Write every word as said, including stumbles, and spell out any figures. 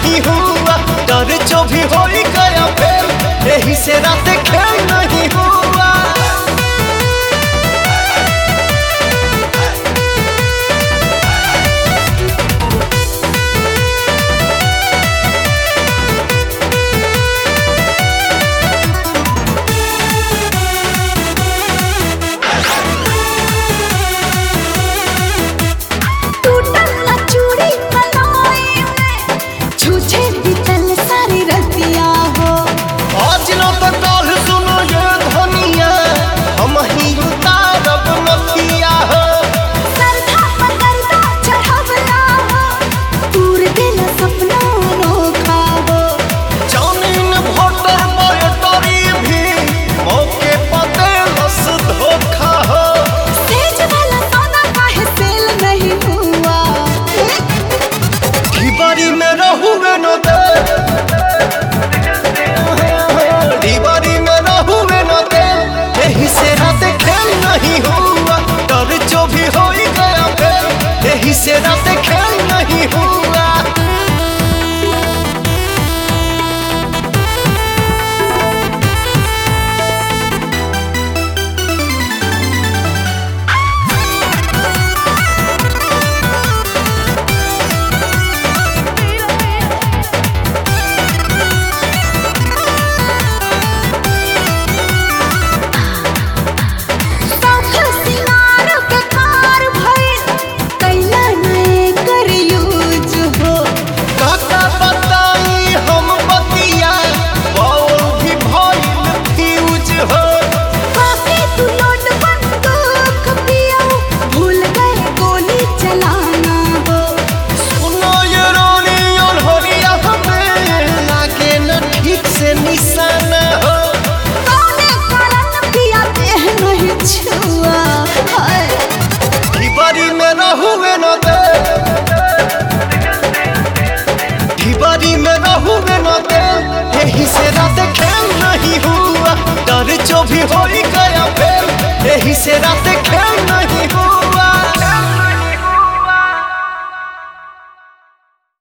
नहीं हुआ, डर जो भी हो गया फेल, यही से रात खेल नहीं हुआ। से रात खेल नहीं हुआ। यही से रात खेल नहीं हुआ, डर जो भी हो गया फेल, यही से रात खेल नहीं हुआ।